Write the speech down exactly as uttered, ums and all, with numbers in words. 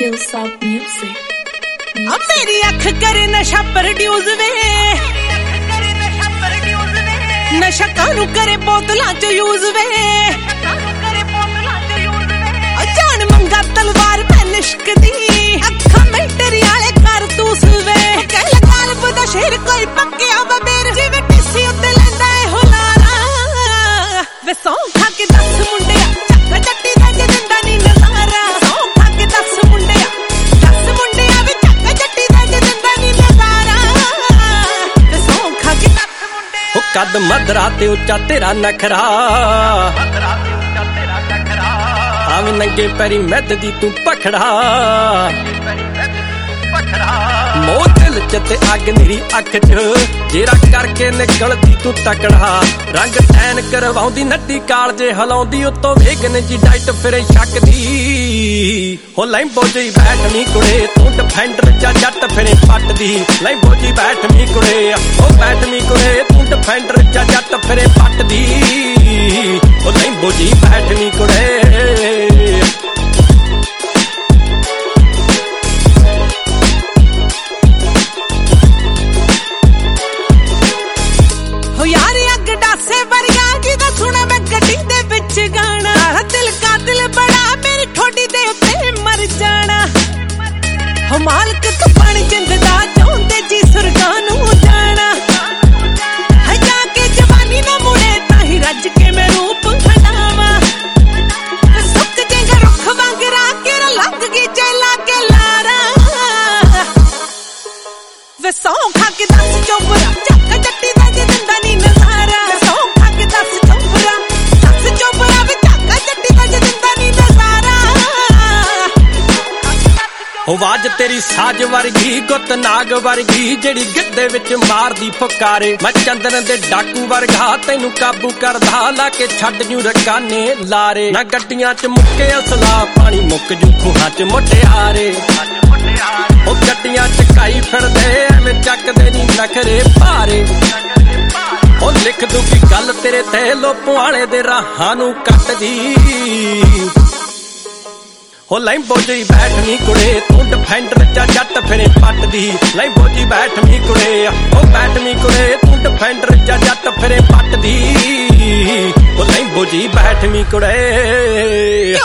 Chill Soft Music. अब मेरी अख करे नशा प्रोड्यूस वे, नशा कानू करे बोतलां च यूज वे, जान मंगा तलवार मैं लिश्क दी, अखा मिलिटरी आले कारतूस वे, कहला कालब दा शेर कोई पक्किया वा मेरे जिवें टिस्सी उत्ते लैंदा ए हुलारा, वे सौ खा के दस मुंडिया चक्का जट्टी दा जे दिंदा नी नजारा, सौ खा के दस मुंडिया दस मुंडिया वे चक्का जट्टी दा जे दिंदा नी नजारा, वे सौ खा के दस मुंडिया। ओ कद मदरा ते उच्चा तेरा नखरा, आवे नंगे पैरी मैद दी तू पखड़ा, मोह दिल च ते अग मेरी अख च, जेरा करके निकलदी तू तकड़ा, रंग टैन करवाउंदी नट्टी कालजे हलाउंदी उत्तों वेगन जी डाइट फिरे छकदी, हो लैंबो जी बैठनी कुड़े तू डिफेंडर जा जट फिरे पटदी, लैंबो जी बैठनी कुड़े ओ बैठनी कुड़े तू डिफेंडर जा जट फिरे पटदी, ओ लैंबो जी बैठनी कुड़े। हो यार अग डासे वरिया जिदा सुने मैं गड्डी दे विच गाना, दिल का दिल बड़ा मेरी ठोडी दे उत्ते मर जाना, हो मालक तू बन जिंद दा चाहुंदे जी सुरगां नूं जाना, है जाके जवानी ना मुड़े ताही रज के मैं रूप खड़ावा, सुक जेगा रुख वांगरा केरा लग गई जेला के लारा, वे सौ खा के दस चोपरा चक्का जट्टी दा जे दिंदा नी नजारा, सौ खा के दस चोपरा दस चोपरा वे चक्का जट्टी दा जे दिंदा नी नजारा। हो वाज तेरी साज वर्गी गुत नाग वर्गी जेड़ी गिद्दे विच मारदी फुकारे, मैं चंदन दे डाकू वर्गा तैनू काबू करदा ला के छड्ड जू रकाने लारे, ना गड्डियां च मुक्के असला पानी मुक जू खूहां च मुटियारे, ओ गड्डियां चकाई फिरदे एवें चकदे नी नखरे भारे, ओ लिख दूगी गल तेरे ते लोपों वाले दे राहां नूं कटदी, हो लैंबो जी बैठनी कुड़े तू डिफेंडर जा जट फिरे पटदी, लैंबो जी बैठनी कुड़े ओ बैठनी कुड़े तू डिफेंडर जा जट फिरे पटदी, ओ लैंबो जी बैठनी कुड़े।